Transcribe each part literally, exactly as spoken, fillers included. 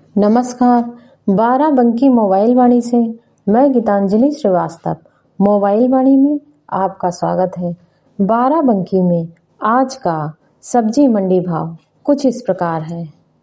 नमस्कार। बाराबंकी मोबाइल वाणी से मैं गीतांजलि श्रीवास्तव मोबाइल वाणी में आपका स्वागत है। बाराबंकी में आज का सब्जी मंडी भाव कुछ इस प्रकार है।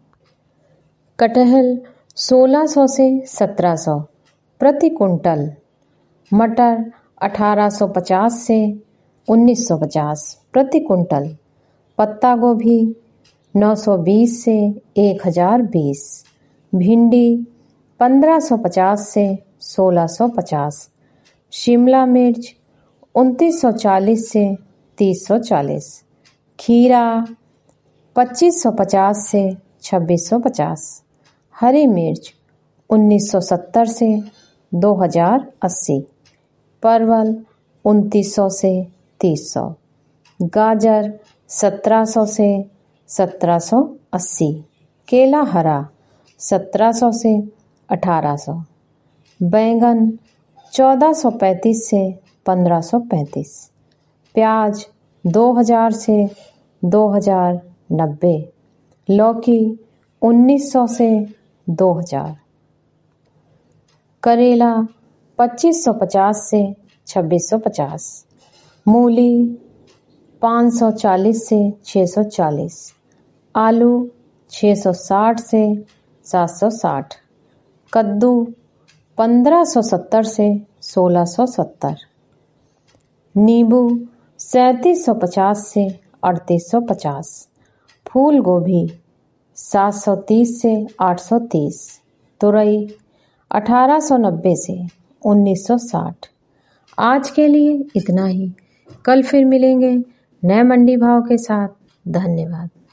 कटहल सोलह सौ से सत्रह सौ प्रति कुंटल, मटर अठारह सौ पचास से उन्नीस सौ पचास प्रति कुंटल, पत्ता गोभी नौ सौ बीस से एक हज़ार बीस, भिंडी पंद्रह सौ पचास से सोलह सौ पचास, शिमला मिर्च उनतीस सौ चालीस से तीस सौ चालीस, खीरा पच्चीस सौ पचास से छब्बीस सौ पचास, हरी मिर्च उन्नीस सौ सत्तर से दो हज़ार अस्सी, परवल उनतीस सौ से तीस सौ, गाजर सत्रह सौ से सत्रह सौ अस्सी, केला हरा सत्रह सौ से अठारह सौ, बैंगन चौदह सौ पैंतीस से पंद्रह सौ पैंतीस, प्याज दो हज़ार से दो हज़ार नब्बे, लौकी उन्नीस सौ से दो हज़ार, करेला पच्चीस सौ पचास से छब्बीस सौ पचास, मूली पाँच सौ चालीस से छः सौ चालीस, आलू छः सौ साठ से सात सौ साठ, कद्दू पंद्रह सौ सत्तर से सोलह सौ सत्तर, नींबू सैंतीस सौ पचास से अड़तीस सौ पचास, फूल गोभी सात सौ तीस से आठ सौ तीस, तुरई अठारह सौ नब्बे से उन्नीस सौ साठ। आज के लिए इतना ही। कल फिर मिलेंगे नए मंडी भाव के साथ। धन्यवाद।